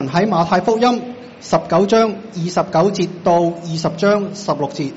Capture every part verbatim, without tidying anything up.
喺馬太福音十九章二十九節到二十章十六節。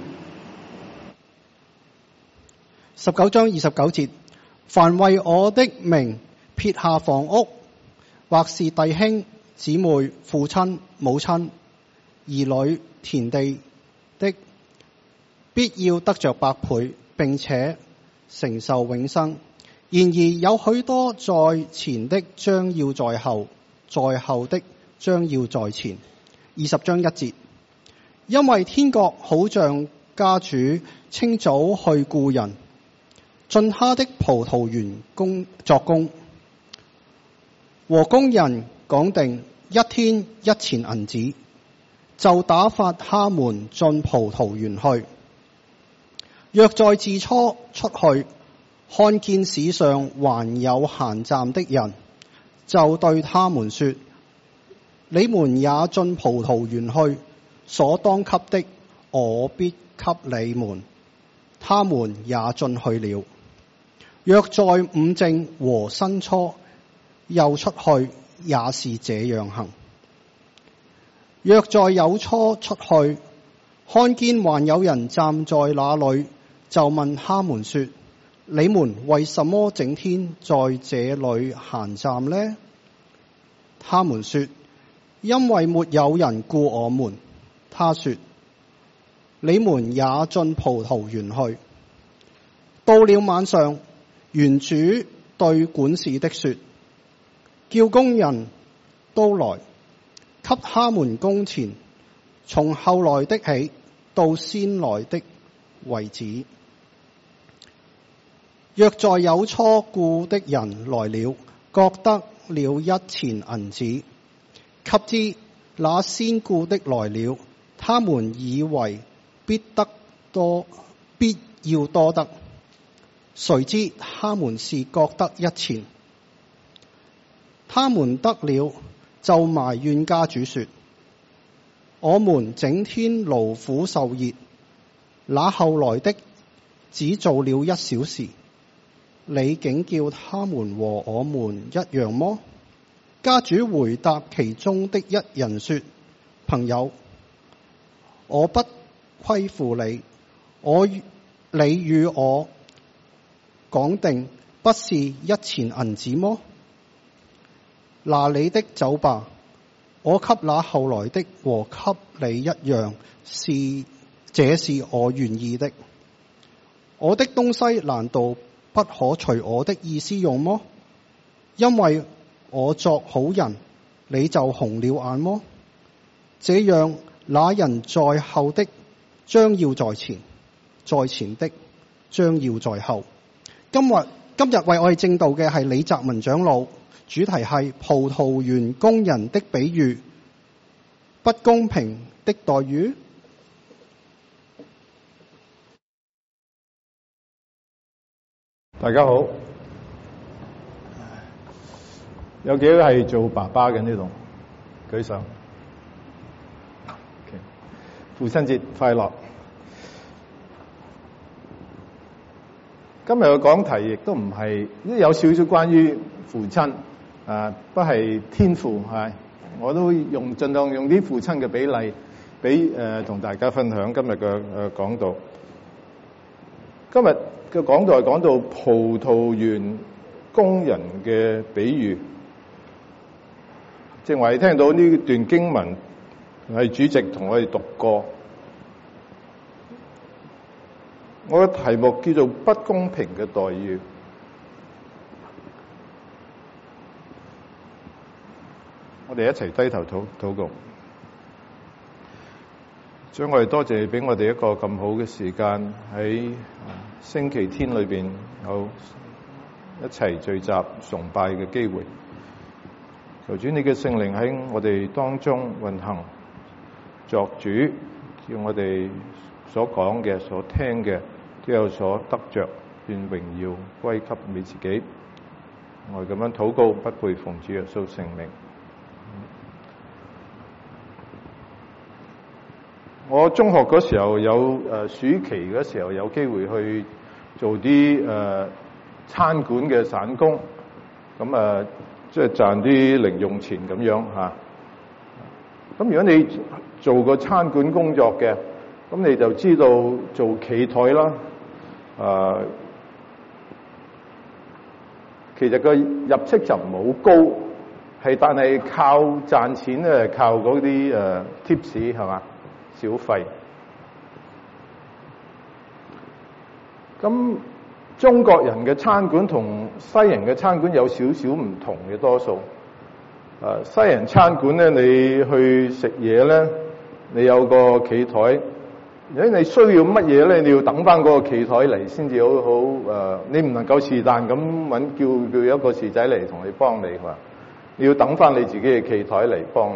十九章二十九節，凡為我的名撇下房屋，或是弟兄姊妹、父親、母親、兒女、田地的，必要得着百倍，並且承受永生。然而有許多在前的將要在後，在後的將要在前。二十章一節，因為天國好像家主清早去僱人，進他的葡萄園工作工，和工人講定一天一錢銀子，就打發他們進葡萄園去。若在巳初出去，看見市上還有閒站的人，就對他們說：你們也進葡萄園去，所當給的，我必給你們。他們也進去了。若在午正和申初又出去，也是這樣行。若在酉初出去，看見還有人站在那裏，就問他們說：你們為什麼整天在這裏閒站呢？他們說：因為沒有人雇我們。他說：你們也進葡萄園去。到了晚上，園主對管事的說：叫工人都來，給他們工錢，從後來的起到先來的為止。若在酉初雇的人來了，覺得了一錢銀子，及至那先雇的來了，他們以為必得多，必要多得，誰知他們是各得一錢。他們得了，就埋怨家主說：我們整天勞苦受熱，那後來的只做了一小時，你竟叫他們和我們一樣麼？家主回答其中的一人說：朋友，我不虧負你，我你與我講定不是一錢銀子麼？拿你的走吧，我給那後來的和給你一樣，是這是我願意的。我的東西難道不可隨我的意思用麼？因為我作好人，你就紅了眼麼？這樣那人在後的將要在前，在前的將要在後。今日今日為我哋證道嘅係李澤文長老，主題係葡萄園工人的比喻，不公平的待遇。 大家好，有幾位係做爸爸嘅呢度？舉手。Okay. 父親節快樂！今日嘅講題亦都唔係，有少少關於父親，啊，不係天父，係我都用盡量用啲父親嘅比例，俾誒同大家分享今日嘅誒講道。今日嘅講道係講到葡萄園工人嘅比喻，正話你聽到呢段經文係主席同我哋讀過。我嘅題目叫做不公平嘅待遇。我哋一齊低頭禱禱告。主，我哋多謝俾我哋一個咁好嘅時間，喺星期天裏邊有一齊聚集崇拜嘅機會。求主你嘅聖靈喺我哋當中運行作主，叫我哋所講嘅、所聽嘅都有所得着，願榮耀歸給你自己。我哋咁樣禱告，不配奉主耶穌聖名。我中學嗰時候有誒暑期嗰時候有機會去做啲誒餐館嘅散工，咁啊即係賺啲零用錢咁樣嚇。 咁如果你做過餐館工作嘅，咁你就知道做企台啦，誒、呃，其實個入息就唔好高，係但係靠賺錢咧，靠嗰啲誒 tips 係嘛，小費。咁中國人嘅餐館同西人嘅餐館有少少唔同嘅，多數。誒，西人餐館咧，你去食嘢咧，你有個企台，如果你需要乜嘢咧，你要等翻嗰個企台嚟先至好好誒，你唔能夠是但咁揾叫叫一個侍仔嚟同你幫你，係嘛？你要等翻你自己嘅企台嚟幫你。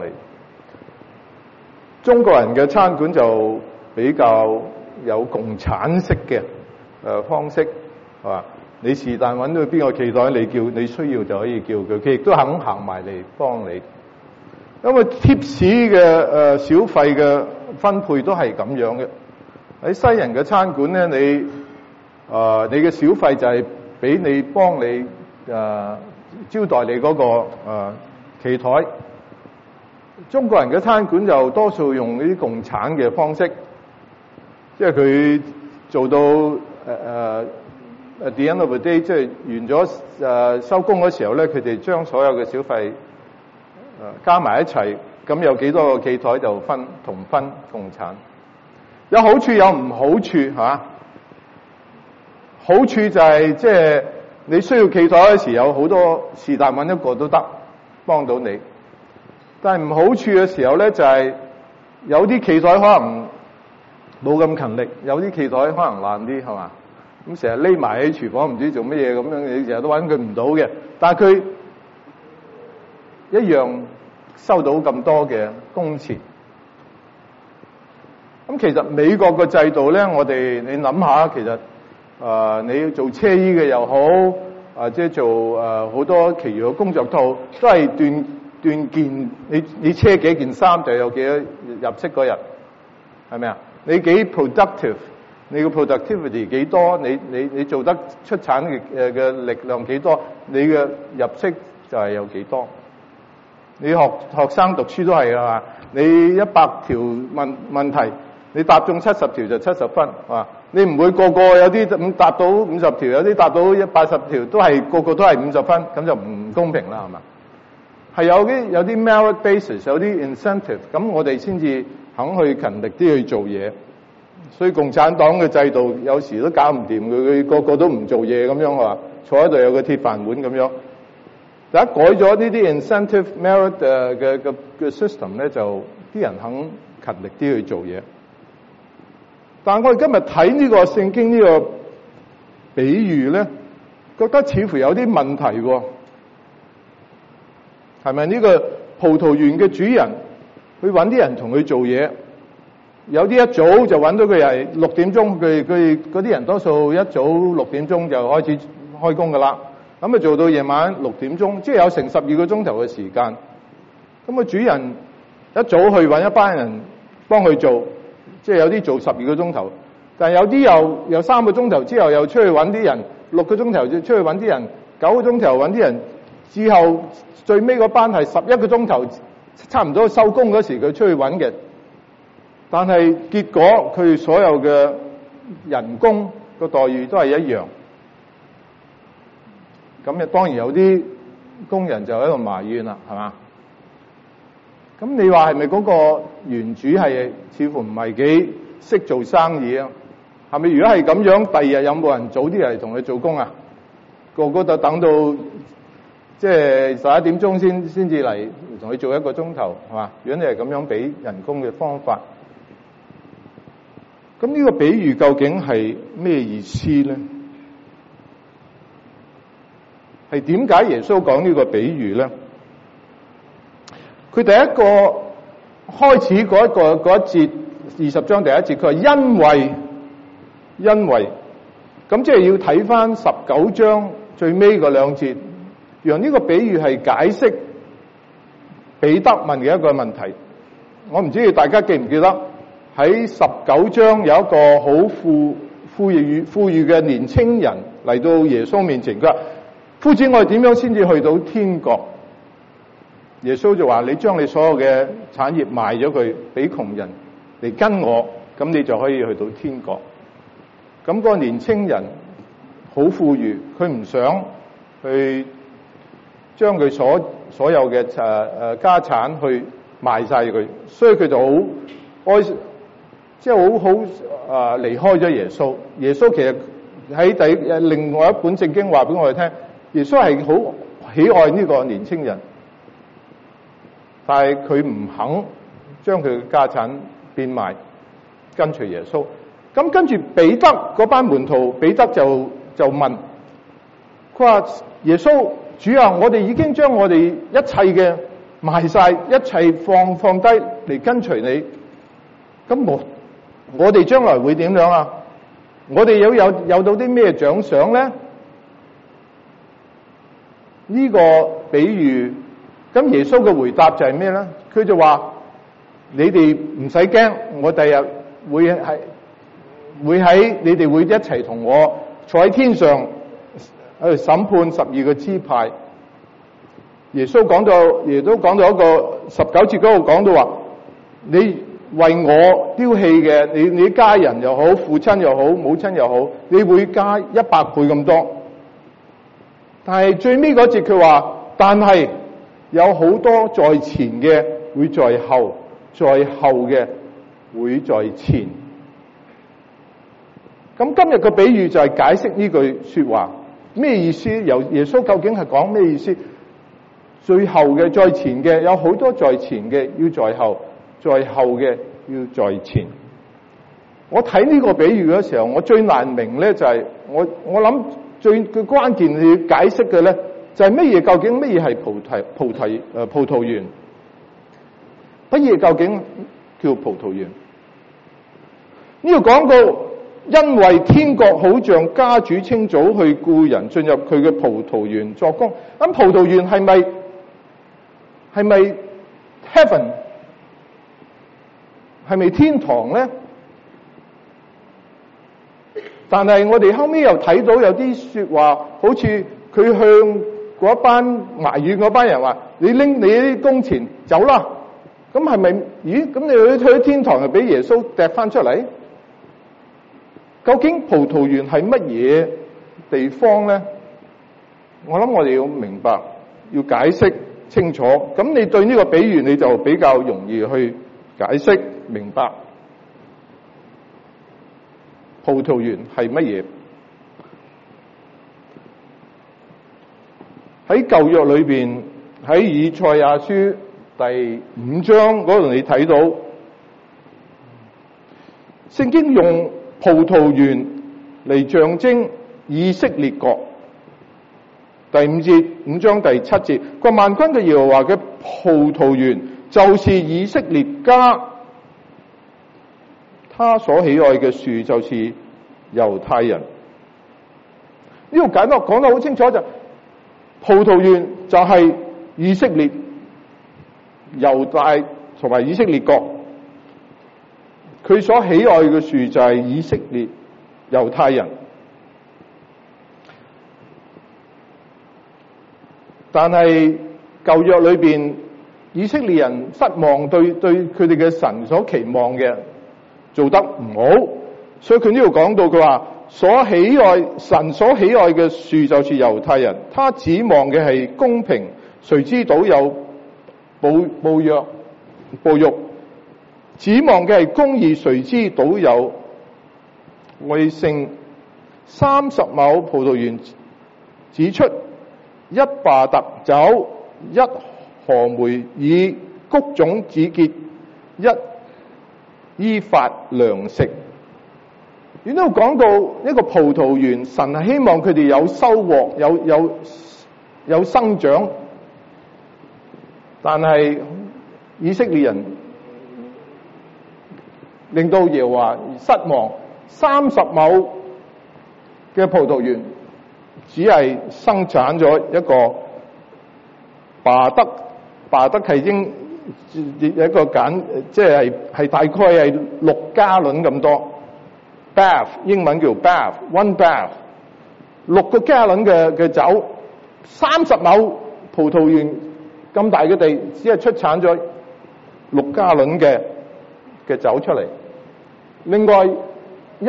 中國人嘅餐館就比較有共產式嘅誒方式，係嘛？你是但揾到邊個企台，你叫你需要就可以叫佢，佢亦都肯行埋嚟幫你。因為 tips 嘅誒小費嘅分配都係咁樣嘅。喺西人嘅餐館咧，你誒、呃、你嘅小費就係俾你幫你誒、呃、招待你嗰、那個誒企台。中國人嘅餐館就多數用呢啲共產嘅方式，即係佢做到誒誒。呃 At the end of the day， 即係完咗誒收工嗰時候咧，佢哋將所有嘅小費誒、呃、加埋一齊，咁有幾多個企台就分同分共產。有好處有唔好處係嘛？好處就係即係你需要企台嗰時有好多是但揾一個都得幫到你，但係唔好處嘅時候咧就係、是、有啲企台可能冇咁勤力，有啲企台可能爛啲係嘛？咁成日匿埋喺廚房唔知做乜嘢咁樣，你成日都揾佢唔到嘅。但係佢一樣收到咁多嘅工錢。咁其實美國嘅制度咧，我哋你諗下，其實誒、呃、你要做車衣嘅又好，啊即係做誒好、呃、多其餘嘅工作都好，都係斷斷件。你你車幾件衫就有幾多入息嗰日，係咪啊？你幾 productive？你個 productivity 幾多？你你你做得出產嘅誒嘅力量幾多？你嘅入息就係有幾多？你學學生讀書都係啊嘛？你一百條問問題，你答中七十條就七十分啊！你唔會個個有啲咁答到五十條，有啲答到一八十條，都係個個都係五十分，咁就唔公平啦，係嘛？係有啲有啲 merit basis， 有啲 incentive， 咁我哋先至肯去勤力啲去做嘢。所以共產黨嘅制度有時都搞唔掂，佢佢個個都唔做嘢咁樣話，坐喺度有個鐵飯碗咁樣。第一改咗呢啲 incentive merit 嘅嘅嘅 system 咧，就啲人肯勤力啲去做嘢。但係我哋今日睇呢個聖經呢個比喻咧，覺得似乎有啲問題喎。係咪呢個葡萄園嘅主人去揾啲人同佢做嘢？有啲一早就揾到佢係六點鐘，佢佢嗰啲人多數一早六點鐘就開始開工噶啦，咁啊做到夜晚六點鐘，即係有成十二個鐘頭嘅時間。咁啊主人一早去揾一班人幫佢做，即係有啲做十二個鐘頭，但係有啲又有三個鐘頭之後又出去揾啲人，六個鐘頭就出去揾啲人，九個鐘頭揾啲人，之後最尾嗰班係十一個鐘頭，差唔多收工嗰時佢出去揾嘅。但係結果佢所有嘅人工個待遇都係一樣，咁啊當然有啲工人就喺度埋怨啦，係嘛？咁你話係咪嗰個園主係似乎唔係幾識做生意啊？係咪如果係咁樣，第二日有冇人早啲嚟同佢做工啊？個個就等到即係十一點鐘先先至嚟同佢做一個鐘頭，係嘛？如果你係咁樣俾人工嘅方法。咁呢個比喻究竟係咩意思咧？係點解耶穌講呢個比喻咧？佢第一個開始嗰一個嗰一節二十章第一節，佢話因為因為咁即係要睇翻十九章最尾嗰兩節，讓呢個比喻係解釋彼得問嘅一個問題。我唔知大家記唔記得？喺十九章有一個好富富裕富裕嘅年青人嚟到耶穌面前，佢話：夫子，我哋點樣先至去到天國？ 耶穌就話：你將你所有嘅產業賣咗佢，俾窮人嚟跟我，咁你就可以去到天國。咁、那個年青人好富裕，佢唔想去將佢所所有嘅誒誒家產去賣晒佢，所以佢就好哀，即係好好啊離開咗耶穌。耶穌其實喺第另外一本聖經話俾我哋聽，耶穌係好喜愛呢個年青人，但係佢唔肯將佢嘅家產變賣，跟隨耶穌。咁跟住彼得嗰班門徒，彼得就就問佢話：耶穌主啊，我哋已經將我哋一切嘅賣晒，一切放放低嚟跟隨你。咁我我哋將來會點樣啊？我哋有有有到啲咩獎賞咧？呢個比喻，咁耶穌嘅回答就係咩咧？佢就話：你哋唔使驚，我第日會係會喺你哋會一齊同我坐喺天上去審判十二個支派。耶穌講到，耶穌講到一個十九節嗰度講到話：你為我丟棄嘅，你你家人又好，父親又好，母親又好，你會加一百倍咁多。但係最尾嗰節佢話：但係有好多在前嘅會在後，在後嘅會在前。咁今日嘅比喻就係解釋呢句說話咩意思？由耶穌究竟係講咩意思？最後嘅在前嘅有好多在前嘅要在後，在後嘅要在前。我睇呢個比喻嘅時候，我最難明咧就係、是、我我諗最嘅關鍵要解釋嘅咧就係乜嘢？究竟乜嘢係葡萄葡萄誒葡萄園？乜嘢究竟叫葡萄園？呢個講到。因為天國好像家主清早去僱人進入佢嘅葡萄園作工，咁葡萄園係咪係咪 heaven 係咪天堂咧？但係我哋後尾又睇到有啲說話，好似佢向嗰班埋怨嗰班人話：你拎你啲工錢走啦！咁係咪？咦？咁你去去天堂就俾耶穌掟翻出嚟？究竟葡萄園係乜嘢地方咧？我諗我哋要明白，要解釋清楚。咁你對呢個比喻你就比較容易去解釋明白。葡萄園係乜嘢？喺舊約裏邊，喺以賽亞書第五章嗰度你睇到，聖經用葡萄園嚟象徵以色列國。第五節五章第七節，個萬軍嘅耶和華嘅葡萄園就是以色列家，他所喜愛嘅樹就是猶太人。呢個解得講得好清楚，就葡萄園就係以色列、猶大同埋以色列國。佢所喜愛嘅樹就係以色列猶太人，但係舊約裏邊以色列人失望，對對佢哋嘅神所期望嘅做得唔好，所以佢呢度講到佢話所喜愛神所喜愛嘅樹就是猶太人，他指望嘅係公平，誰知道有暴暴虐暴辱。指望嘅係公義，誰知倒有為勝。三十畝葡萄園指出一罷特酒，一河梅以谷種子結，一依法糧食。呢度講到一個葡萄園，神係希望佢哋有收穫，有有有生長，但係以色列人令到耶和華失望，三十畝嘅葡萄園只係生產咗一個巴德，巴德係英一個簡，即係係大概係六加侖咁多。bath 英文叫 bath，one bath， 六個加侖嘅嘅酒，三十畝葡萄園咁大嘅地，只係出產咗六加侖嘅嘅酒出嚟。另外一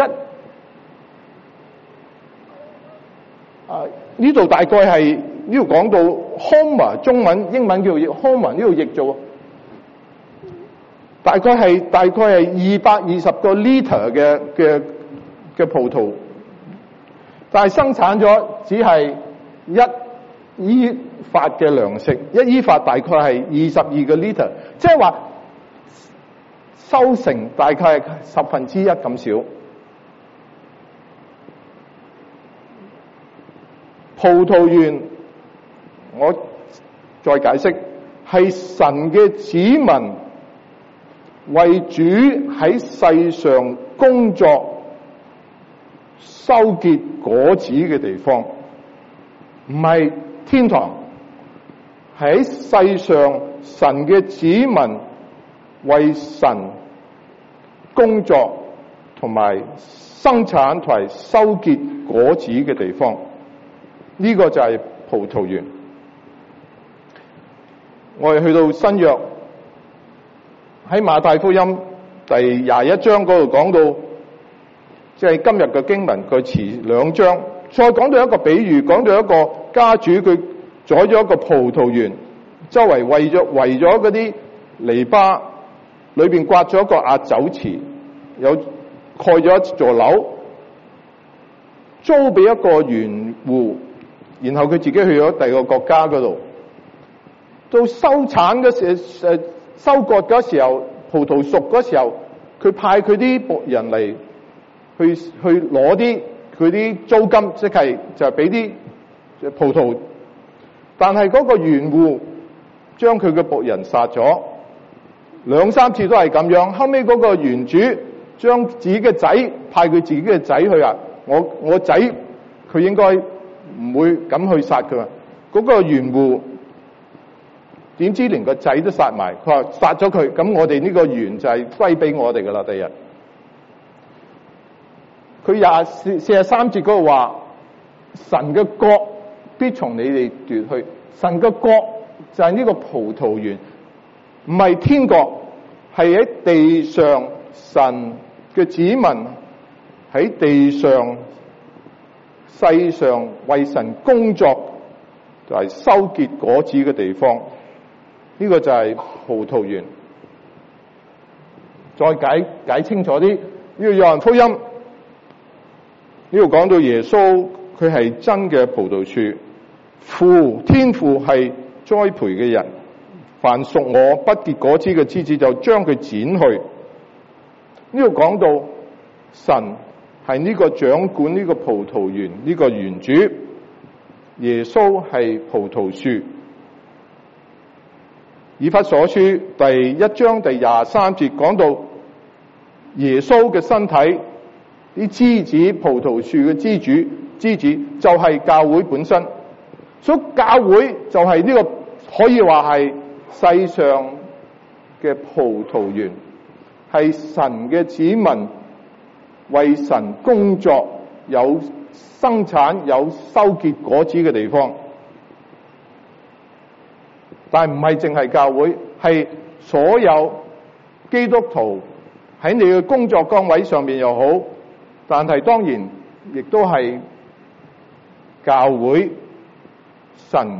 啊呢度大概係呢度講到 Homer， 中文英文叫 Homer， 呢度譯做大概係大概係二百二十個 liter 嘅嘅嘅葡萄，但係生產咗只係一伊法嘅糧食，一伊法大概係二十二個 liter， 即係話收成大概係十分之一咁少。葡萄園，我再解釋，係神嘅子民為主喺世上工作、收結果子嘅地方，唔係天堂。喺世上神嘅子民為神工作同埋生產同埋收結果子嘅地方，呢、這個就係葡萄園。我哋去到新約，喺馬太福音第廿一章嗰度講到，即係今日嘅經文佢遲兩章，再講到一個比喻，講到一個家主佢宰咗一個葡萄園，周圍圍咗圍咗嗰啲籬笆，裏邊刮咗一個壓酒池，有蓋咗一座樓，租俾一個園戶，然後佢自己去咗第二個國家嗰度。到收產嘅時誒收割嗰時候，葡萄熟嗰時候，佢派佢啲僕人嚟去去攞啲佢啲租金，即係就係俾啲葡萄。但係嗰個園戶將佢嘅僕人殺咗，兩三次都係咁樣。後尾嗰個園主將自己嘅仔派佢自己嘅仔去啊，我我仔佢應該唔會咁去殺佢啊。嗰個園戶點知連個仔都殺埋，佢話殺咗佢，咁我哋呢個園就係歸俾我哋噶啦。第日佢廿四四十三節嗰度話，神嘅國必從你哋奪去。神嘅國就係呢個葡萄園，唔係天國，係喺地上神嘅子民喺地上世上為神工作就係收結果子嘅地方。呢個就係葡萄園。再解解清楚啲，呢個約翰福音呢度講到耶穌佢係真嘅葡萄樹，父天父係栽培嘅人，凡屬我不結果子嘅枝子就將佢剪去。呢度講到神係呢個掌管呢個葡萄園呢個園主，耶穌係葡萄樹。以弗所書第一章第廿三節講到耶穌嘅身體，啲枝子葡萄樹嘅枝主枝子就係教會本身，所以教會就係呢個可以話係世上嘅葡萄園，係神嘅子民為神工作有生產有收結果子嘅地方。但係唔係淨係教會，係所有基督徒喺你嘅工作崗位上面又好，但係當然亦都係教會神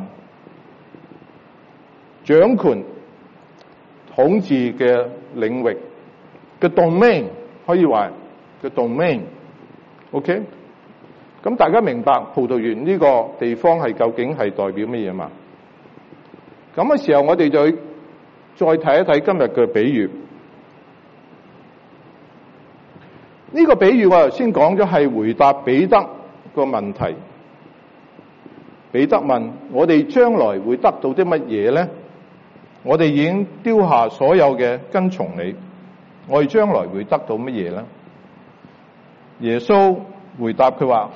掌權統治嘅領域嘅 domain， 可以話嘅 domain。OK， 咁大家明白葡萄園呢個地方係究竟係代表乜嘢嘛？咁嘅時候，我哋就再睇一睇今日嘅比喻。呢個比喻我頭先講咗係回答彼得個問題。彼得問：我哋將來會得到啲乜嘢咧？我哋已經丟下所有嘅跟從你，我哋將來會得到乜嘢咧？耶穌回答佢話：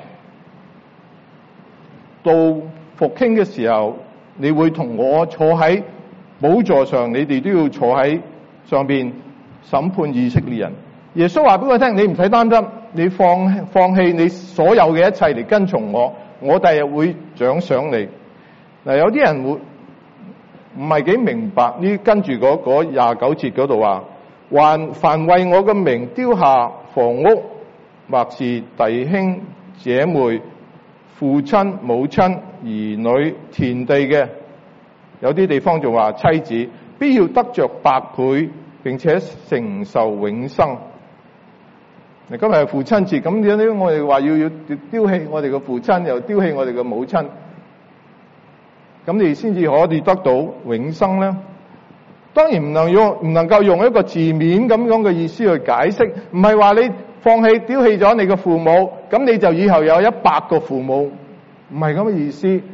到復興嘅時候，你會同我坐喺寶座上，你哋都要坐喺上邊審判以色列人。耶穌話俾我聽：你唔使擔心，你放放棄你所有嘅一切嚟跟從我，我第日會獎賞你。嗱，有啲人會唔係幾明白呢，跟住嗰嗰廿九節嗰度話，還凡為我嘅名丟下房屋，或是弟兄姐妹、父親母親、兒女、田地嘅，有啲地方仲話妻子，必要得着百倍，並且承受永生。今日係父親節，咁點解我哋話要要丟棄我哋嘅父親，又丟棄我哋嘅母親，咁你先至可以得到永生呢？當然唔能用唔能夠用一個字面咁樣嘅意思去解釋，唔係話你放棄丟棄咗你嘅父母，咁你就以後有一百個父母，唔係咁嘅意思。呢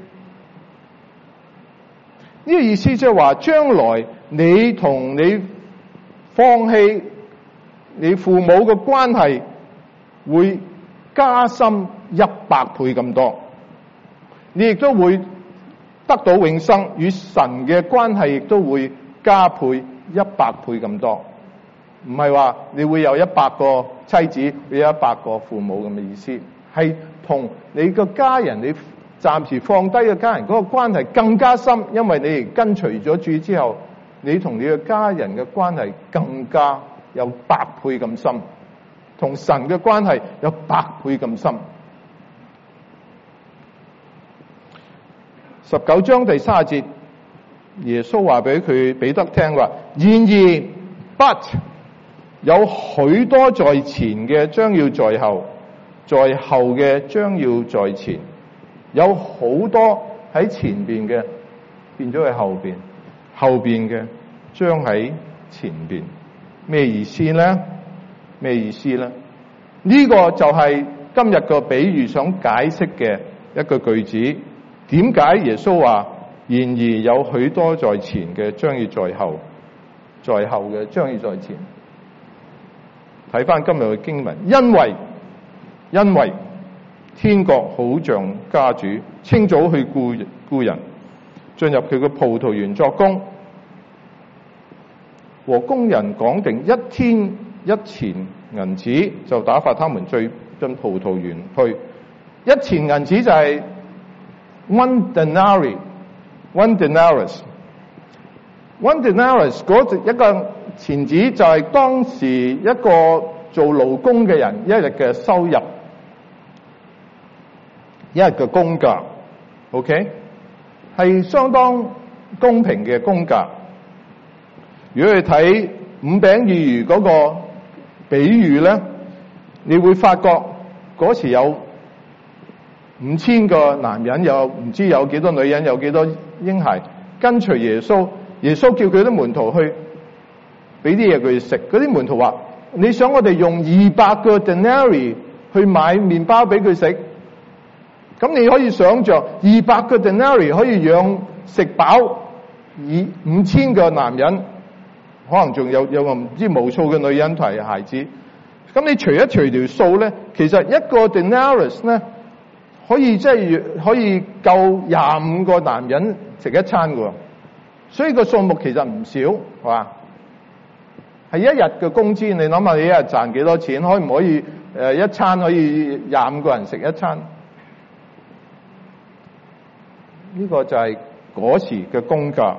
個意思即係話，將來你同你放棄你父母嘅關係會加深一百倍咁多，你亦都會得到永生，與神嘅關係亦都會加倍一百倍咁多。唔係話你會有一百個妻子，會有一百個父母咁嘅意思，係同你個家人，你暫時放低嘅家人嗰個關係更加深，因為你跟隨咗主之後，你同你嘅家人嘅關係更加有百倍咁深，同神嘅關係有百倍咁深。十九章第三十節，耶穌話俾佢彼得聽話，然而 but 有許多在前嘅將要在後，在後嘅將要在前，有好多喺前邊嘅變咗喺後邊，後邊嘅將喺前邊。咩意思呢？咩意思呢？呢、這個就係今日個比喻想解釋嘅一個句子。點解耶穌話然而有許多在前嘅將要在後，在後嘅將要在前？睇翻今日嘅經文，因為因為天國好像家主清早去僱僱人進入佢嘅葡萄園作工，和工人講定一天一錢銀子，就打發他們進進葡萄園去。一錢銀子就係 one denarius one denarius one denarius 嗰一個錢子就係當時一個做勞工嘅人一日嘅收入，一日嘅工價 ，OK 係相當公平嘅工價。如果你睇五餅二魚嗰個比喻咧，你會發覺嗰時有五千個男人，有唔知有幾多女人，有幾多嬰孩跟隨耶穌。耶穌叫佢啲門徒去俾啲嘢佢食，嗰啲門徒話：你想我哋用二百個 denarius 去買麵包俾佢食？咁你可以想象二百個 denarius 可以養食飽以五千個男人。可能仲有有唔知無數嘅女人同孩子，咁你除一除條數咧，其實一個 denarius 咧可以即係可以夠廿五個男人食一餐嘅，所以個數目其實唔少，係嘛？係一日嘅工資，你諗下你一日賺幾多錢？可唔可以誒一餐可以廿五個人食一餐？呢個就係嗰時嘅工價。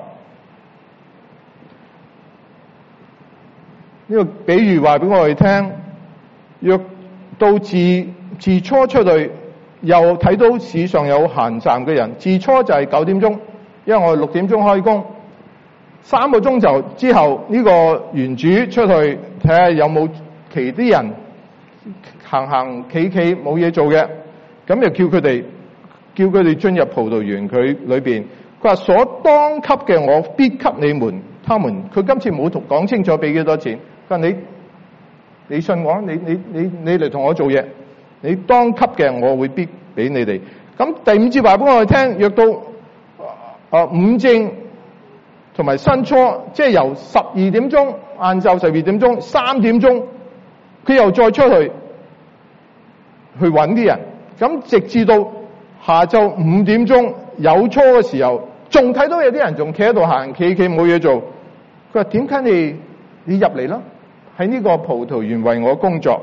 呢個比喻話俾我哋聽，若到自自初出去，又睇到市上有閒站嘅人，自初就係九點鐘，因為我哋六點鐘開工，三個鐘頭之後呢個園主出去睇下有冇其啲人行行企企冇嘢做嘅，咁就叫佢哋叫佢哋進入葡萄園佢裏邊。佢話所當給嘅我必給你們，他們佢今次冇同講清楚俾幾多錢。佢話你你信我，你你你你嚟同我做嘢，你當給嘅我會必俾你哋。咁第五節話俾我哋聽，約到啊午正同埋申初，即係由十二點鐘晏晝十二點鐘三點鐘，佢又再出去去揾啲人，咁直至到下晝五點鐘有初嘅時候，仲睇到有啲人仲企喺度行企企冇嘢做。佢話點解你你入嚟啦？喺呢個葡萄園為我工作。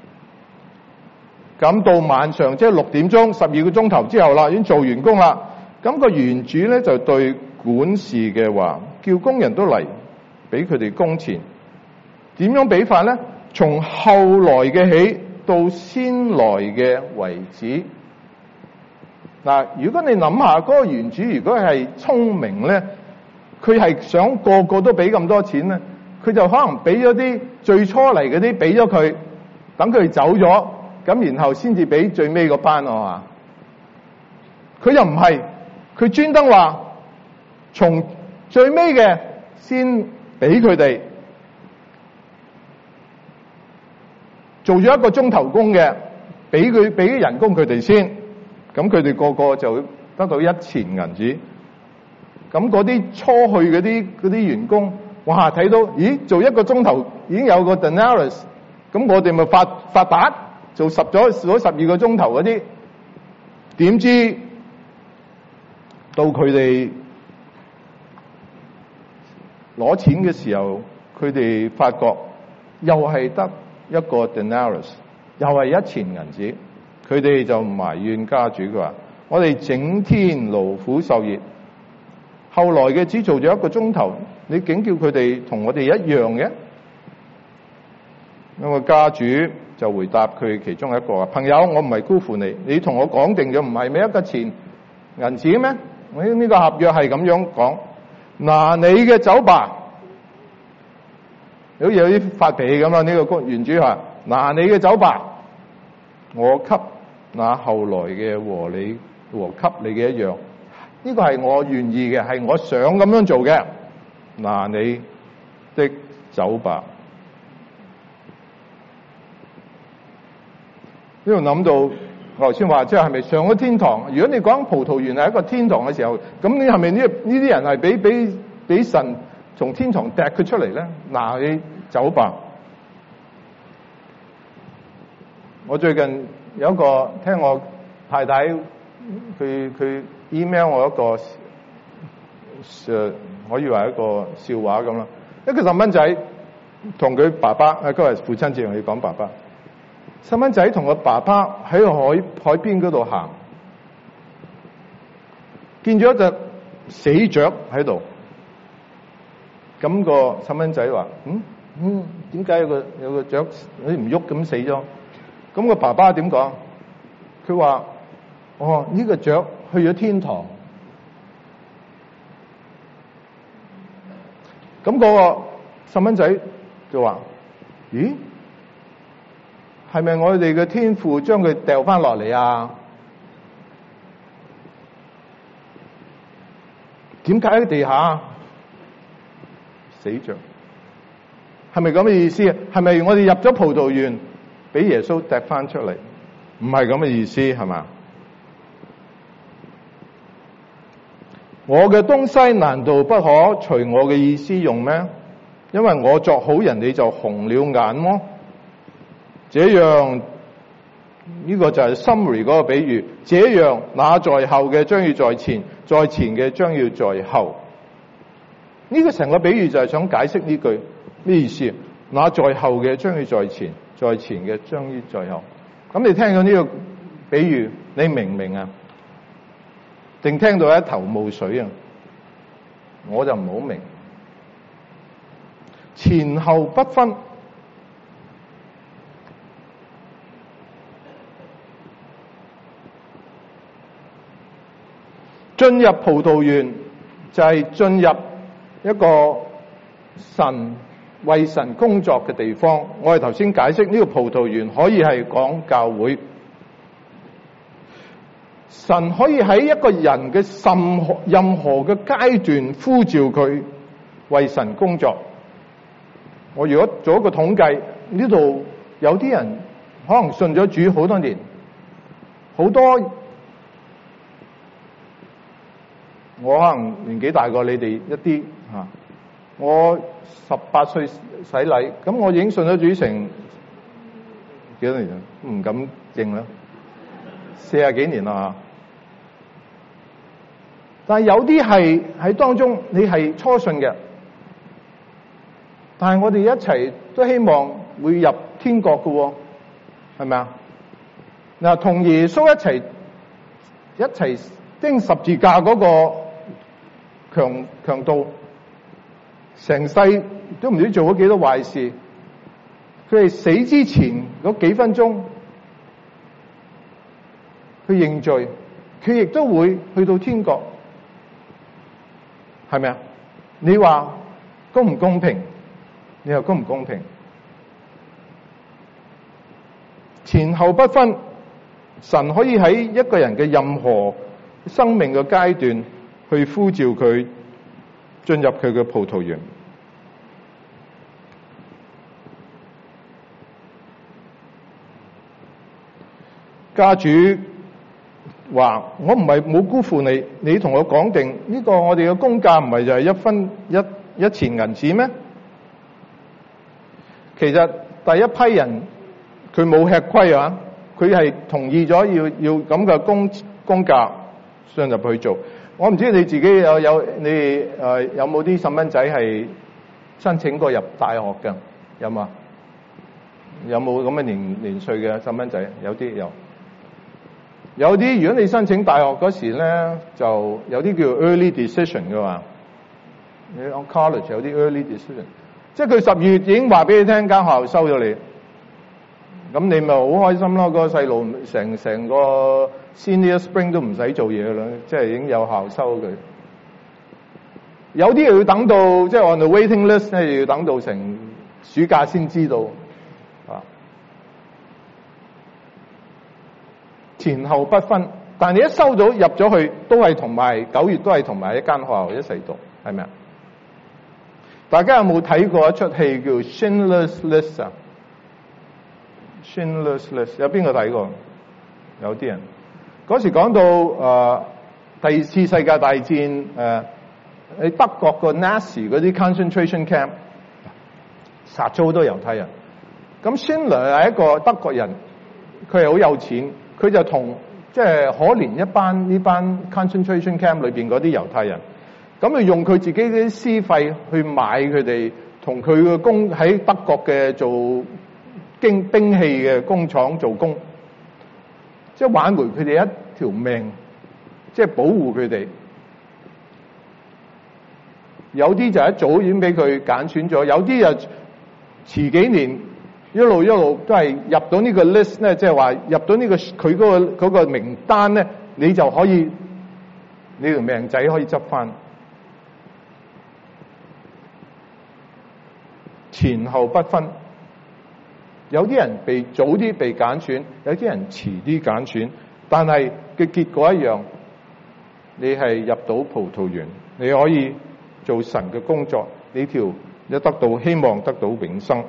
咁到晚上即係六點鐘，十二個鐘頭之後啦，已經做完工啦。 咁個園主咧就對管事嘅話，叫工人都嚟俾佢哋工錢。點樣俾法咧？從後來嘅起到先來嘅為止。嗱，如果你諗下嗰個園主如果係聰明咧，佢係想個個都俾咁多錢咧，佢就可能俾咗啲最初嚟嗰啲俾咗佢，等佢走咗，咁然後先至俾最尾嗰班啊嘛。佢又唔係，佢專登話從最尾嘅先俾佢哋，做咗一個鐘頭工嘅，俾佢俾啲人工佢哋先，咁佢哋個個就得到一錢銀紙。咁嗰啲初去嗰啲嗰啲員工，哇！睇到，咦？做一個鐘頭已經有個 denarius， 咁我哋咪發發達，做十咗咗十二個鐘頭嗰啲，點知到佢哋攞錢嘅時候，佢哋發覺又係得一個 denarius， 又係一錢銀紙，佢哋就埋怨家主，佢話：我哋整天勞苦受熱。後來嘅只做咗一個鐘頭，你竟叫佢哋同我哋一樣嘅？咁個家主就回答佢其中一個話：朋友，我唔係辜負你，你同我講定咗唔係咩一個錢銀紙咩？我呢個合約係咁樣講。嗱，你嘅走吧，好似有啲發脾氣咁啊！呢個園主話：嗱，你嘅走吧，我給那後來嘅和你和給你嘅一樣。呢個係我願意嘅，係我想咁樣做嘅。嗱，你的走吧。呢度諗到我頭先話，即係係咪上咗天堂？如果你講葡萄園係一個天堂嘅時候，咁你係咪呢？呢啲人係俾俾俾神從天堂掟佢出嚟咧？嗱，你走吧。我最近有一個聽我太太佢佢 email 我一個誒，可以話一個笑話咁啦。一個細蚊仔同佢爸爸，啊，今日父親節，我要講爸爸。細蚊仔同個爸爸喺個海海邊嗰度行，見咗一隻死雀喺度。咁個細蚊仔話：嗯嗯，點解有個有個雀你唔喐咁死咗？咁個爸爸點講？佢話：哦，呢個雀去咗天堂。咁嗰個細蚊仔就話：咦，係咪我哋嘅天父將佢掉翻落嚟啊？點解喺地下死着？係咪咁嘅意思啊？係咪我哋入咗葡萄園俾耶穌掟翻出嚟？唔係咁嘅意思，係嘛？我嘅東西難道不可隨我嘅意思用咩？因為我作好人，你就紅了眼麼？這樣呢、這個就係 summary 嗰個比喻。這樣那在後嘅將要在前，在前嘅將要在後。呢、這個成個比喻就係想解釋呢句咩意思？那在後嘅將要在前，在前嘅將要在後。咁你聽咗呢個比喻，你明唔明啊？定聽到一頭霧水啊！我就唔好明，前後不分，進入葡萄園就係進入一個神為神工作嘅地方。我哋頭先解釋呢個葡萄園可以係講教會。神可以喺一個人嘅任何任何嘅階段呼召佢為神工作。我如果做一個統計，呢度有啲人可能信咗主好多年，好多我可能年紀大過你哋一啲吓，我十八歲洗禮，咁我已經信咗主成幾多年啦？唔敢認啦。四十幾年啦，但係有啲係喺當中，你係初信嘅，但係我哋一齊都希望會入天國嘅，係咪啊？嗱，同耶穌一齊一齊釘十字架嗰個強強盜，成世都唔知做咗幾多壞事。佢係死之前嗰幾分鐘，佢認罪，佢亦都會去到天國，係咪啊？你話公唔公平？你話公唔公平？前後不分，神可以喺一個人嘅任何生命嘅階段去呼召佢進入佢嘅葡萄園。家主話：我唔係冇辜負你，你同我講定呢個我哋嘅工價唔係就係一分一一錢銀子咩？其實第一批人佢冇吃虧啊，佢係同意咗要要咁嘅工工價進入去做。我唔知你自己有有你誒、呃、有冇啲細蚊仔係申請過入大學嘅？有冇？有冇咁嘅年年歲嘅細蚊仔？有啲有。有啲如果你申請大學嗰時咧，就有啲叫 early decision 嘅話，你講 college 有啲 early decision， 即係佢十月已經話俾你聽間學校收咗你，咁你咪好開心咯。個細路成成個 senior spring 都唔使做嘢啦，即係已經有校收佢。有啲又要等到即係 on the waiting list 咧，要等到成暑假先知道。前後不分，但你一收到入咗去，都係同埋九月都係同埋一間學校一齊讀，係咪啊？大家有冇睇過一出戲叫 Schindler's List 啊 ？Schindler's List 有邊個睇過？有啲人嗰時講到誒、呃、第二次世界大戰誒喺、呃、德國個 Nazi 嗰啲 concentration camp 殺咗好多猶太人。咁 Schindler 係一個德國人，佢係好有錢。佢就同即係可憐一班呢班 concentration camp 裏邊嗰啲猶太人，咁佢用佢自己啲私費去買佢哋，同佢嘅工喺德國嘅做經兵器嘅工廠做工，即係挽回佢哋一條命，即係保護佢哋。有啲就一早已經俾佢揀選咗，有啲就遲幾年。一路一路都係入到呢個 list 咧，即係話入到呢個佢嗰個嗰個名單咧，你就可以你條命仔可以執翻。前後不分，有啲人被早啲被揀選，有啲人遲啲揀選，但係嘅結果一樣，你係入到葡萄園，你可以做神嘅工作，你條一得到希望得到永生。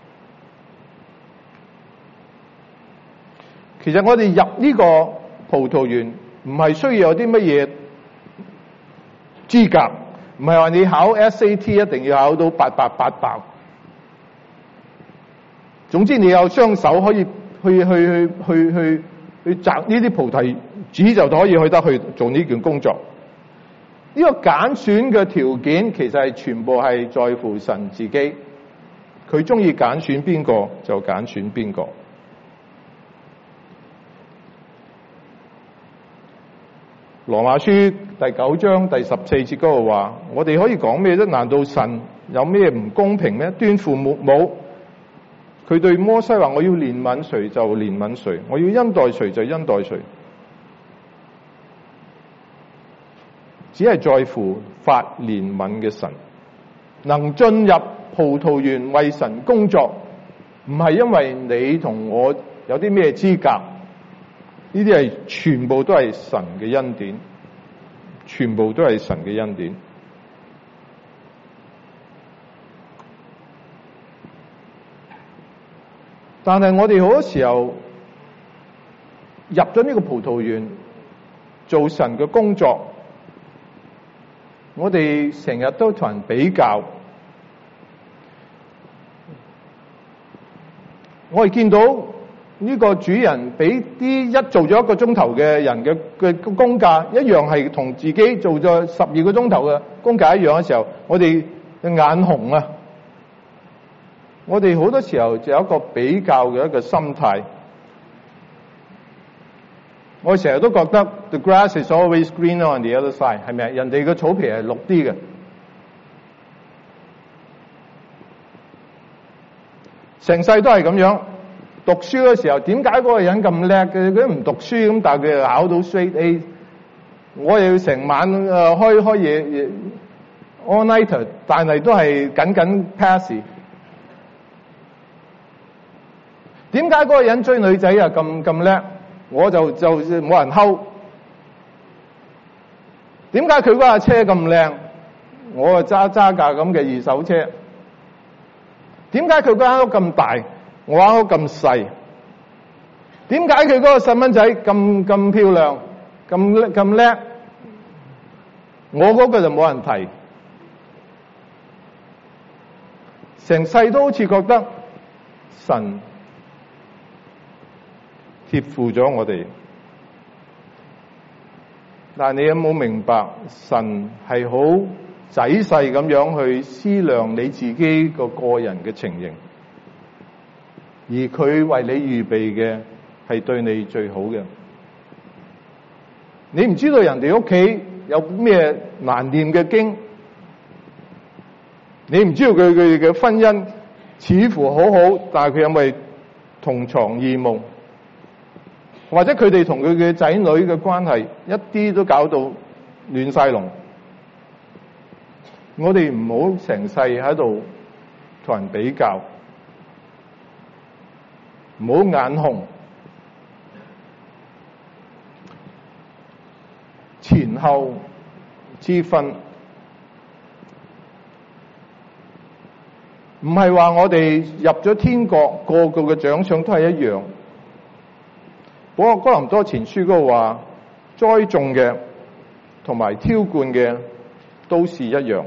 其實我哋入呢個葡萄園唔係需要有啲乜嘢資格，唔係話你考 S A T 一定要考到八百八百。總之你有雙手可以去去去去去去摘呢啲菩提子，就可以去得去做呢件工作。呢個揀選嘅條件其實係全部係在乎神自己，佢中意揀選邊個就揀選邊個。羅馬書第九章第十四節嗰度話：我哋可以講咩啫？難道神有咩唔公平咩？斷乎冇。佢對摩西話：我要憐憫誰就憐憫誰，我要恩待誰就恩待誰。只係在乎發憐憫嘅神，能進入葡萄園為神工作，唔係因為你同我有啲咩資格。呢啲係全部都係神嘅恩典，全部都係神嘅恩典。但係我哋好多時候入咗呢個葡萄園做神嘅工作，我哋成日都同人比較。我哋見到呢個主人俾啲一做咗一個鐘頭嘅人嘅嘅工價一樣，係同自己做咗十二個鐘頭嘅工價一樣嘅時候，我哋嘅眼紅啊！我哋好多時候就有一個比較嘅一個心態。 我成日都覺得 the grass is always greener on the other side， 係咪啊？人哋嘅草皮係綠啲嘅。成世都係咁樣，讀書嘅時候點解嗰個人咁叻嘅？佢唔讀書咁，但係佢又考到 straight A， 我又要成晚誒、呃、開開嘢 all nighter， 但係都係緊緊 pass。點解嗰個人追女仔又咁咁叻？我就就冇人睺。點解佢嗰架車咁靚？我啊揸揸架咁嘅二手車。點解佢嗰間屋咁大？我間屋咁細？點解佢嗰個細蚊仔咁咁漂亮、咁咁叻？我嗰個就冇人提。成世都好似覺得神貼附咗我哋，但係你有冇明白神係好仔細咁樣去思量你自己個個人嘅情形，而佢為你預備嘅係對你最好嘅。你唔知道人哋屋企有咩難念嘅經，你唔知道佢佢嘅婚姻似乎好好，但係佢因為同床異夢，或者佢哋同佢嘅仔女嘅關係一啲都搞到亂晒龍。我哋唔好成世喺度同人比較，唔好眼紅，前後之分，唔係話我哋入咗天國個個嘅獎賞都係一樣。我哥林多前書嗰度話，栽種嘅同埋澆灌嘅都是一樣。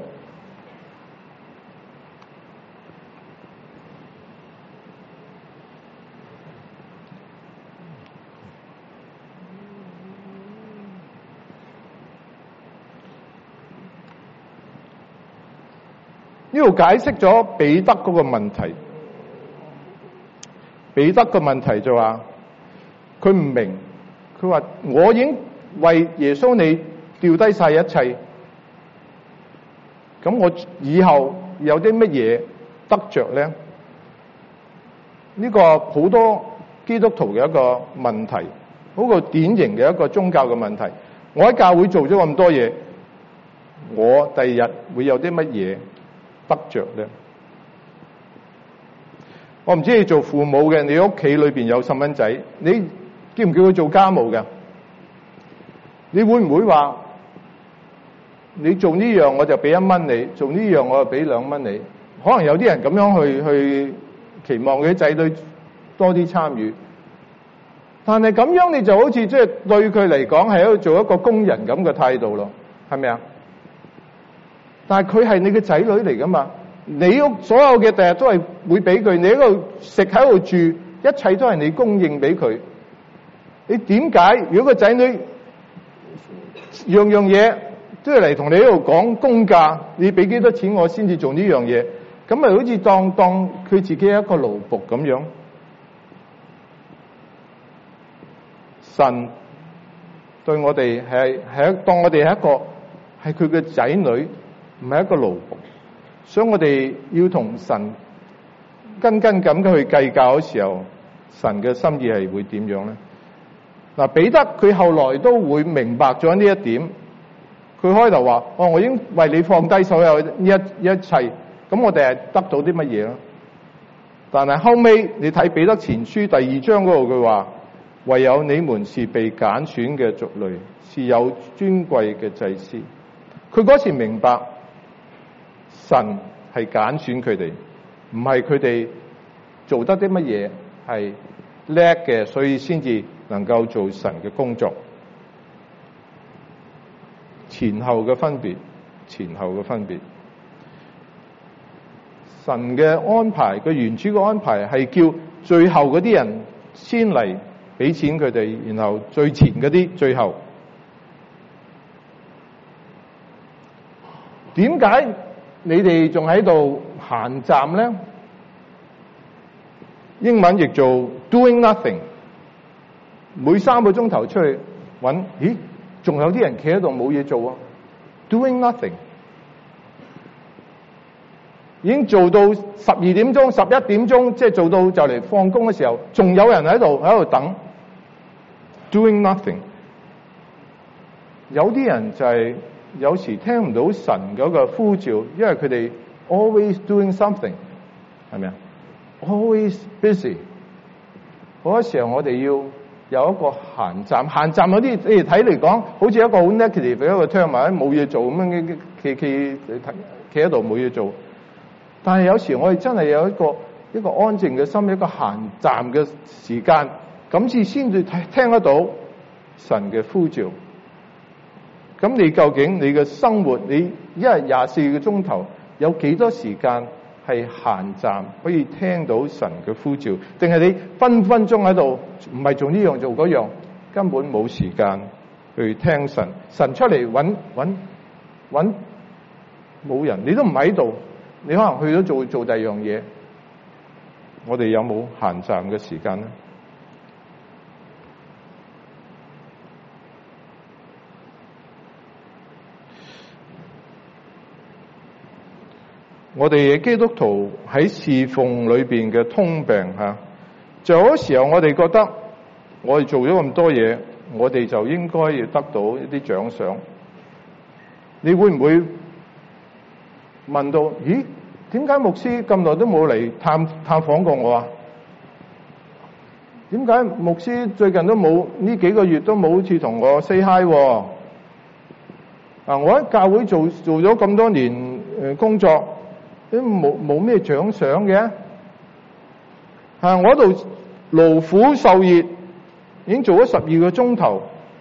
呢度解釋咗彼得嗰個問題。彼得個問題就話佢唔明，佢話我已經為耶穌你掉低晒一切，咁我以後有啲乜嘢得着咧？呢個好多基督徒嘅一個問題，好個典型嘅一個宗教嘅問題。我喺教會做咗咁多嘢，我第二日會有啲乜嘢得着咧？我唔知你做父母嘅，你屋企裏邊有細蚊仔，你叫唔叫佢做家務㗎？你會唔會話你做呢樣我就俾一蚊你，做呢樣我就俾兩蚊你？可能有啲人咁樣去去期望佢啲仔女多啲參與，但係咁樣你就好似即係對佢嚟講係喺度做一個工人咁嘅態度咯，係咪啊？但係佢係你嘅仔女嚟噶嘛？你屋所有嘅第日都係會俾佢，你喺度食喺度住，一切都係你供應俾佢。你點解如果個仔女樣樣嘢都係嚟同你喺度講公價，你俾幾多錢我先至做呢樣嘢？咁咪好似當當佢自己係一個奴僕咁樣。神對我哋係係一當我哋係一個係佢嘅仔女，唔係一個奴僕。所以我哋要同神斤斤咁去計較嘅時候，神嘅心意係會點樣咧？嗱，彼得佢後來都會明白咗呢一點。佢開頭話：哦，我已經為你放低所有呢一一切，咁我哋係得到啲乜嘢咧？但係後尾你睇彼得前書第二章嗰度，佢話：唯有你們是被揀選嘅族類，是有尊貴嘅祭司。佢嗰時明白。神係揀選佢哋，唔係佢哋做得啲乜嘢係叻嘅，所以先至能夠做神嘅工作。前後嘅分別，前後嘅分別。神嘅安排，個原主嘅安排係叫最後嗰啲人先嚟俾錢佢哋，然後最前嗰啲最後。點解你哋仲喺度閒站咧？英文譯做 doing nothing。 每三個鐘頭出去揾，咦？仲有啲人企喺度冇嘢做啊 ，doing nothing。已經做到十二點鐘、十一點鐘，即係做到就嚟放工嘅時候，仲有人喺度喺度等 ，doing nothing。有啲人就係有時聽唔到神嗰個呼召，因為佢哋 always doing something， 係咪啊 ？always busy。好多時候我哋要有一個閒站，閒站嗰啲你哋睇嚟講，好似一個好 negative 嘅一個 term，冇嘢做咁樣企企企喺度冇嘢做。但係有時我哋真係有一個一個安靜嘅心，一個閒站嘅時間，咁至先至聽得到神嘅呼召。咁你究竟你嘅生活，你一日廿四個鐘頭有幾多時間係閒站可以聽到神嘅呼召？定係你分分鐘喺度唔係做呢樣做嗰樣，根本冇時間去聽神。神出嚟揾揾揾冇人，你都唔喺度。你可能去咗做做第二樣嘢，我哋有冇閒站嘅時間呢？我哋基督徒喺侍奉裏邊嘅通病吓，就好多時候我哋覺得我哋做咗咁多嘢，我哋就應該要得到一啲獎賞。你會唔會問到，咦？點解牧師咁耐都冇嚟探探訪過我啊？點解牧師最近都冇呢幾個月都冇好似同我 say hi 喎？啊，我喺教會做做咗咁多年誒工作，都冇冇咩獎賞嘅。啊，我喺度勞苦受熱，已經做咗十二個鐘頭。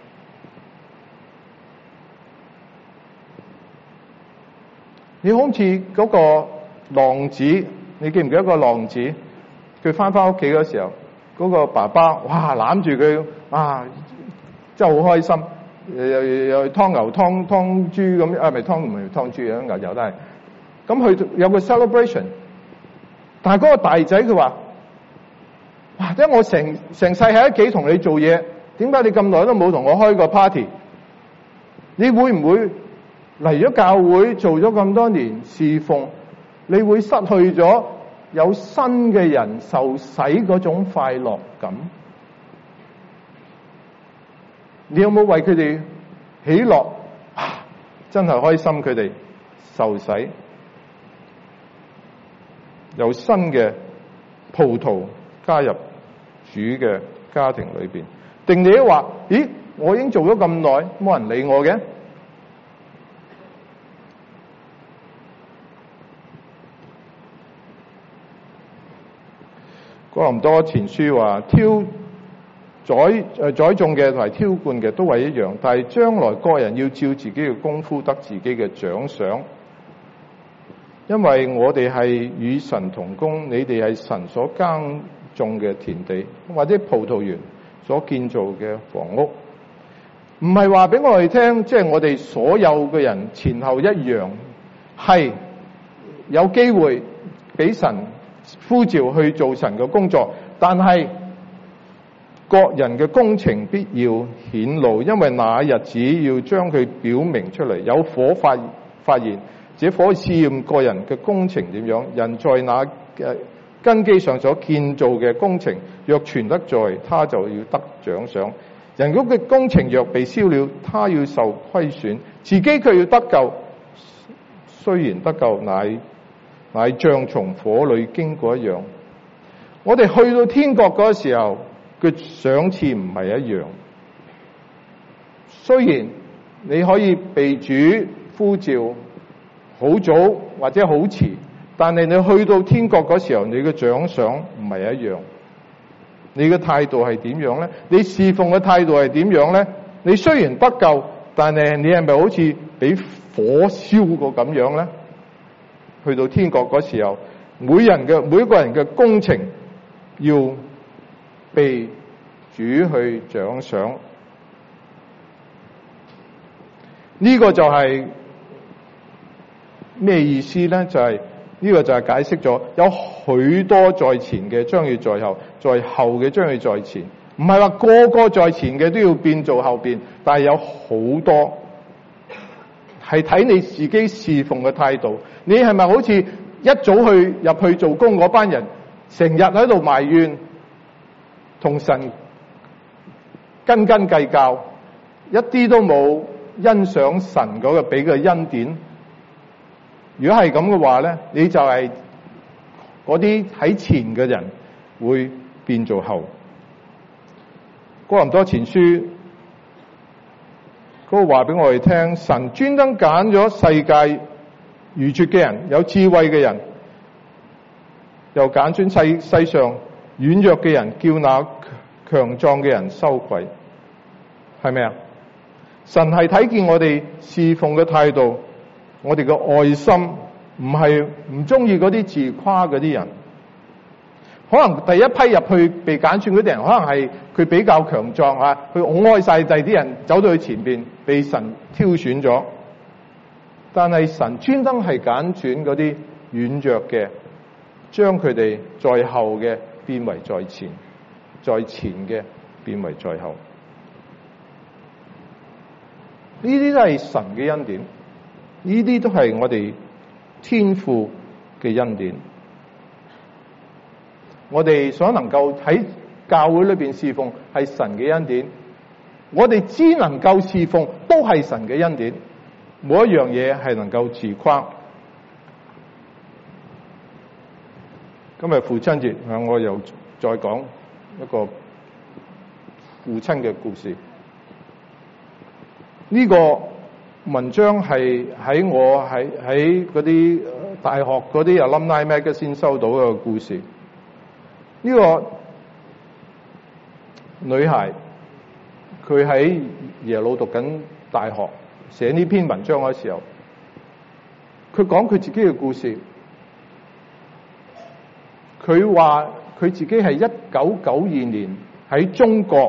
你好似嗰個浪子，你記唔記得個浪子？佢翻翻屋企嗰時候，嗰個爸爸哇攬住佢，啊真係好開心，又又又湯牛湯湯豬咁，啊唔係湯唔係湯豬啊，牛油都係。咁佢有個 celebration， 但係嗰個大仔佢話：哇！點解我成成世喺屋企同你做嘢，點解你咁耐都冇同我開個 party？ 你會唔會嚟咗教會做咗咁多年侍奉？你會失去咗有新嘅人受洗嗰種快樂感？你有冇為佢哋喜樂？啊，真係開心，佢哋受洗，有新嘅葡萄加入主嘅家庭裏邊。定你都話：咦，我已經做咗咁耐，冇人理我嘅。哥林多前書話：挑栽誒栽種嘅同埋挑灌嘅都係一樣，但係將來個人要照自己嘅功夫得自己嘅獎賞，因為我哋係與神同工，你哋係神所耕種嘅田地或者葡萄園所建造嘅房屋，唔係話俾我哋聽，即係我哋所有嘅人前後一樣，係有機會俾神呼召去做神嘅工作，但係各人嘅工程必要顯露，因為那日子要將佢表明出嚟，有火發發現，這火試驗個人嘅工程點樣，人在那嘅根基上所建造嘅工程，若存得在，他就要得獎賞；人嗰嘅工程若被燒了，他要受虧損，自己卻要得救。雖然得救，乃乃像從火裏經過一樣。我哋去到天國嗰個時候，佢賞賜唔係一樣。雖然你可以被主呼召好早或者好遲，但係你去到天國嗰時候，你嘅獎賞唔係一樣。你嘅態度係點樣咧？你侍奉嘅態度係點樣咧？你雖然得救，但係你係咪好似俾火燒過咁樣咧？去到天國嗰時候，每人嘅每一個人嘅工程要被主去獎賞。呢個就係咩意思咧？就係呢個就係解釋咗有許多在前嘅將要在後，在後嘅將要在前。 唔係話個個在前嘅都要變做後邊，但係有好多係睇你自己侍奉嘅態度。你係咪好似一早去入去做工嗰班人，成日喺度埋怨，同神斤斤計較，一啲都冇欣賞神嗰個俾嘅恩典？如果係咁嘅話咧，你就係嗰啲喺前嘅人會變做後。哥林多前書嗰個話俾我哋聽，神專登揀咗世界愚拙嘅人，有智慧嘅人，又揀選世世上軟弱嘅人，叫那強壯嘅人羞愧，係咪啊？神係睇見我哋侍奉嘅態度，我哋嘅愛心，唔係唔中意嗰啲自誇嗰啲人。可能第一批入去被揀選嗰啲人，可能係佢比較強壯啊，佢拱開晒第啲人走到去前邊，被神挑選咗。但係神專登係揀選嗰啲軟弱嘅，將佢哋在後嘅變為在前，在前嘅變為在後。呢啲都係神嘅恩典，呢啲都係我哋天父嘅恩典。我哋所能夠喺教會裏邊侍奉係神嘅恩典，我哋只能夠侍奉都係神嘅恩典，冇一樣嘢係能夠自誇。今日父親節，我又再講一個父親嘅故事。呢個文章係喺我喺喺嗰啲大學嗰啲 alumni magazine 先收到嘅故事。呢個女孩佢喺耶魯讀緊大學，寫呢篇文章嘅時候，佢講佢自己嘅故事。佢話佢自己係一九九二年喺中國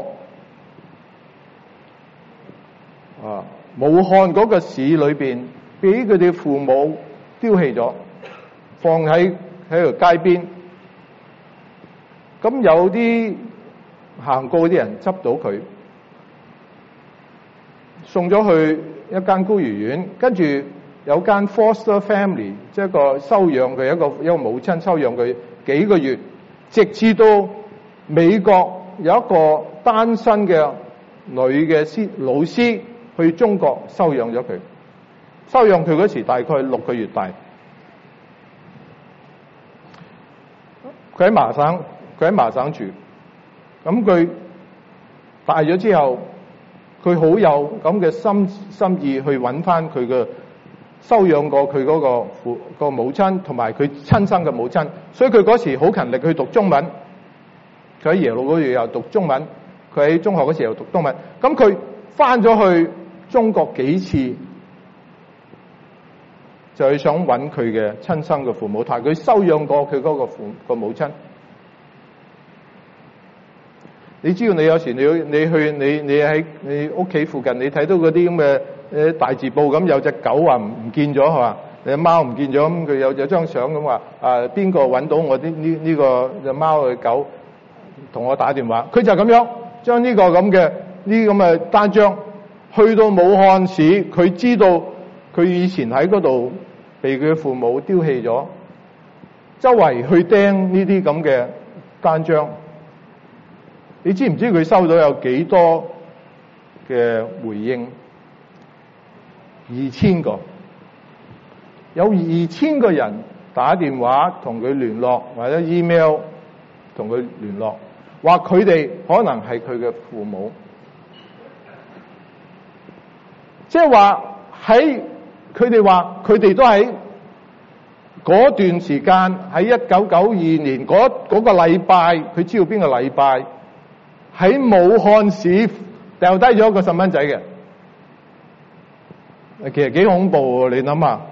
啊武漢嗰個市裏邊，俾佢哋父母丟棄咗，放喺喺條街邊。咁有啲行過啲人執到佢，送咗去一間孤兒院，跟住有間 foster family， 即係一個收養佢一個一個母親收養佢幾個月，直至到美國有一個單身嘅女嘅師老師去中國收養咗佢，收養佢嗰時大概六個月大，佢喺麻省。佢喺麻省住，咁佢大咗之後，佢好有咁嘅心心意去揾翻佢嘅收養過佢嗰個父個母親，同埋佢親生嘅母親，所以佢嗰時好勤力去讀中文。佢喺耶魯嗰度又讀中文，佢喺中學嗰時又讀中文。咁佢翻咗去中國幾次，就係想揾佢嘅親生嘅父母，但係佢收養過佢嗰個父個母親。你知道你有時你你去你你喺你屋企附近，你睇到嗰啲咁嘅誒大字報咁，有隻狗話唔唔見咗係嘛？你隻貓唔見咗，咁佢有有張相咁話啊，邊個揾到我啲呢呢個隻貓嘅狗，同我打電話。佢就咁樣將呢個咁嘅呢咁嘅單張去到武漢市，佢知道佢以前喺嗰度被佢父母丟棄咗，周圍去釘呢啲咁嘅單張。你知唔知佢收到有幾多嘅回應？二千個，有二千個人打電話同佢聯絡，或者 email 同佢聯絡，話佢哋可能係佢嘅父母。即係話喺佢哋話佢哋都喺嗰段時間，喺一九九二年嗰嗰個禮拜，佢知道邊個禮拜。喺武漢市掉低咗一個細蚊仔嘅，其實幾恐怖喎！你諗下，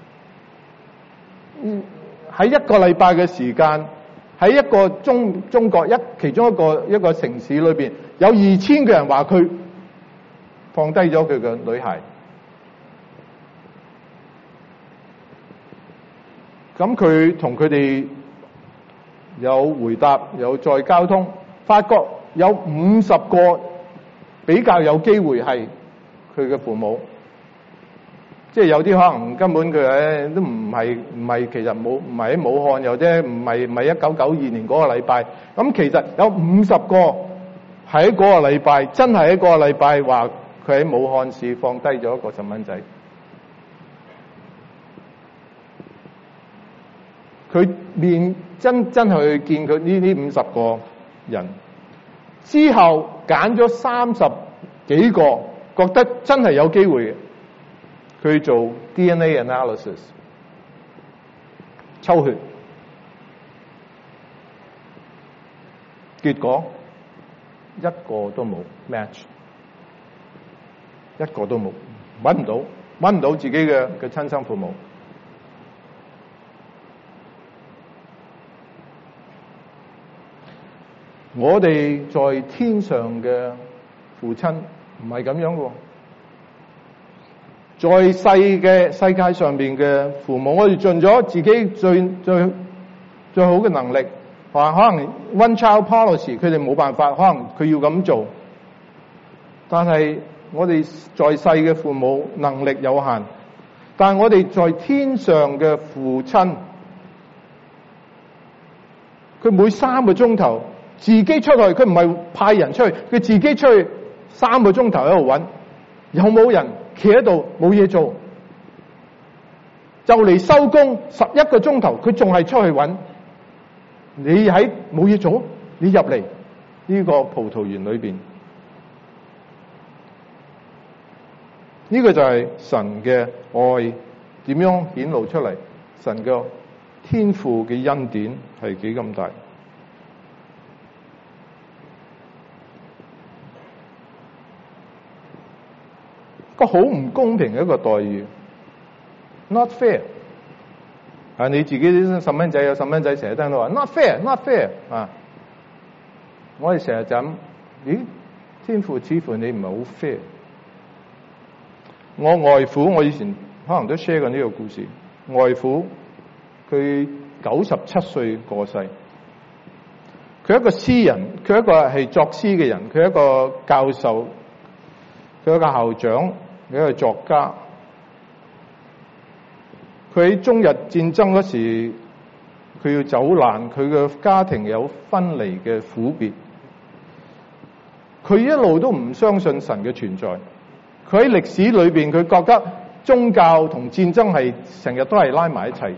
喺一個禮拜嘅時間，喺一個中中國一其中一個一個城市裏邊，有二千個人話佢放低咗佢嘅女孩。咁佢同佢哋有回答，有再交通，發覺有五十個比較有機會係佢嘅父母。即係有啲可能根本佢誒都唔係唔係，其實冇唔係喺武漢，又啫唔係唔係一九九二年嗰個禮拜。咁其實有五十個喺嗰個禮拜，真係喺嗰個禮拜話佢喺武漢市放低咗一個細蚊仔。佢面真真係去見佢呢呢五十個人之後，揀咗三十幾個，覺得真係有機會嘅。佢做 D N A analysis 抽血，結果一個都冇 match， 一個都冇，揾唔到，揾唔到自己嘅嘅親生父母。我哋在天上嘅父親唔係咁樣嘅。在世嘅世界上邊嘅父母，我哋盡咗自己最最最好嘅能力，話可能 one child policy 佢哋冇辦法，可能佢要咁做。但係我哋在世嘅父母能力有限，但係我哋在天上嘅父親，佢每三個鐘頭自己出去，佢唔係派人出去，佢自己出去三個鐘頭喺度揾，有冇人企喺度冇嘢做，就嚟收工十一個鐘頭，佢仲係出去揾。你喺冇嘢做，你入嚟呢個葡萄園裏邊，呢個就係神嘅愛點樣顯露出嚟，神嘅天父嘅恩典係幾咁大。個好唔公平嘅一個待遇 ，not fair。啊，你自己啲細蚊仔有細蚊仔成日聽到話 not fair，not fair 啊！我哋成日就咁，咦？天父似乎你唔係好 fair。我外父，我以前可能都 share 過呢個故事。外父佢九十七歲過世，佢一個詩人，佢一個係作詩嘅人，佢一個教授，佢一個校長。佢係作家，佢喺中日戰爭嗰時，佢要走難，佢嘅家庭有分離嘅苦別，佢一路都唔相信神嘅存在。佢喺歷史裏邊，佢覺得宗教同戰爭係成日都係拉埋一齊，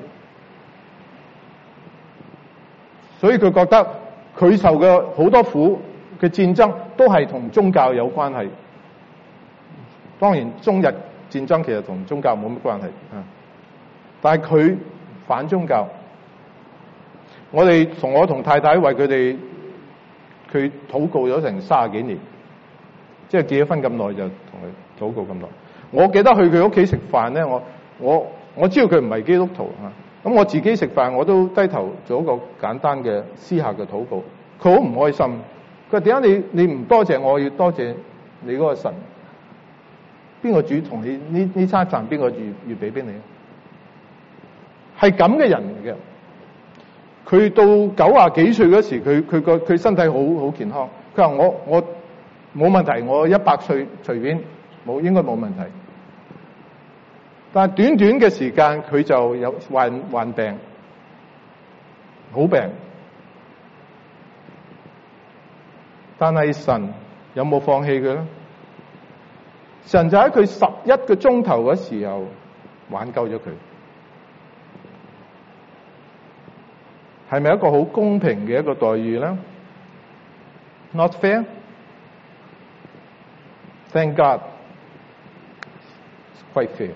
所以佢覺得佢受嘅好多苦嘅戰爭都係同宗教有關係。當然，中日戰爭其實同宗教冇乜關係啊，但係佢反宗教。我哋同我同太太為佢哋，佢禱告咗成三十幾年，即係結咗婚咁耐就同佢禱告咁耐。我記得去佢屋企食飯咧，我我我知道佢唔係基督徒啊，咁我自己食飯我都低頭做一個簡單嘅私下嘅禱告。佢好唔開心，佢話點解你你唔多謝我，要多謝你嗰個神？邊個煮同你呢呢餐飯？邊個預預備俾你？係咁嘅人嚟嘅。佢到九啊幾歲嗰時，佢佢個佢身體好好健康。佢話我我冇問題，我一百歲隨便冇，應該冇問題。但係短短嘅時間，佢就有患患病，好病。但係神有冇放棄佢咧？神就喺佢十一個鐘頭嘅時候挽救咗佢，係咪一個好公平嘅一個待遇咧 ？Not fair. Thank God. It's quite fair.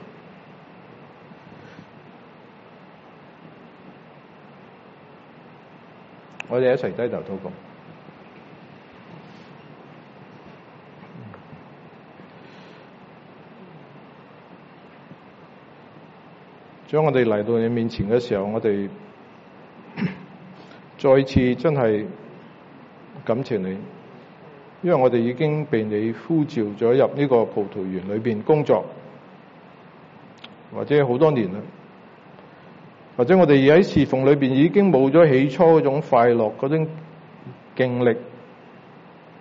我哋一齊低頭禱告。當我哋嚟到你面前嘅時候，我哋再次真係感謝你，因為我哋已經被你呼召咗入呢個葡萄園裏邊工作，或者好多年啦，或者我哋而喺侍奉裏邊已經冇咗起初嗰種快樂、嗰種勁力，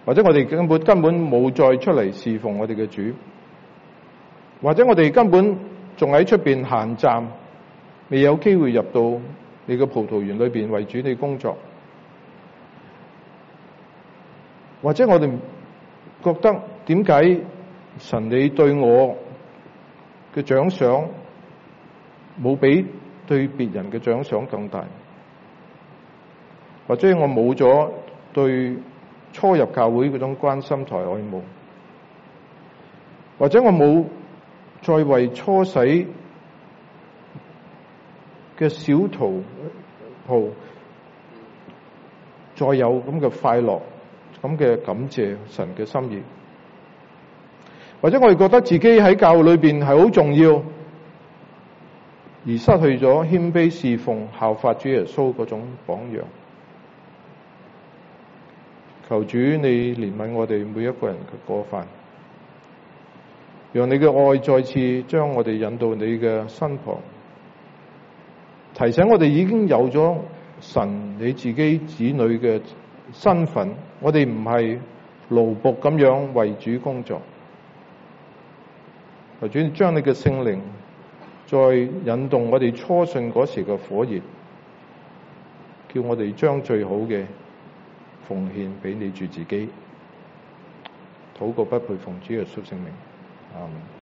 或者我哋根本根本冇再出嚟侍奉我哋嘅主，或者我哋根本仲喺出邊閒站，未有機會入到你嘅葡萄園裏邊為主你工作，或者我哋覺得點解神你對我嘅獎賞冇比對別人嘅獎賞更大，或者我冇咗對初入教會嗰種關心同愛慕，或者我冇再為初洗嘅小徒徒再有咁嘅快樂，咁嘅感謝神嘅心意，或者我哋覺得自己喺教會裏邊係好重要，而失去咗謙卑侍奉效法主耶穌嗰種榜樣。求主你憐憫我哋每一個人嘅過犯，讓你嘅愛再次將我哋引到你嘅身旁，提醒我哋已經有咗神你自己子女嘅身份，我哋唔係奴僕咁樣為主工作。求主將你嘅聖靈再引動我哋初信嗰時嘅火熱，叫我哋將最好嘅奉獻俾你住自己。禱告不配奉主耶穌聖名，阿們。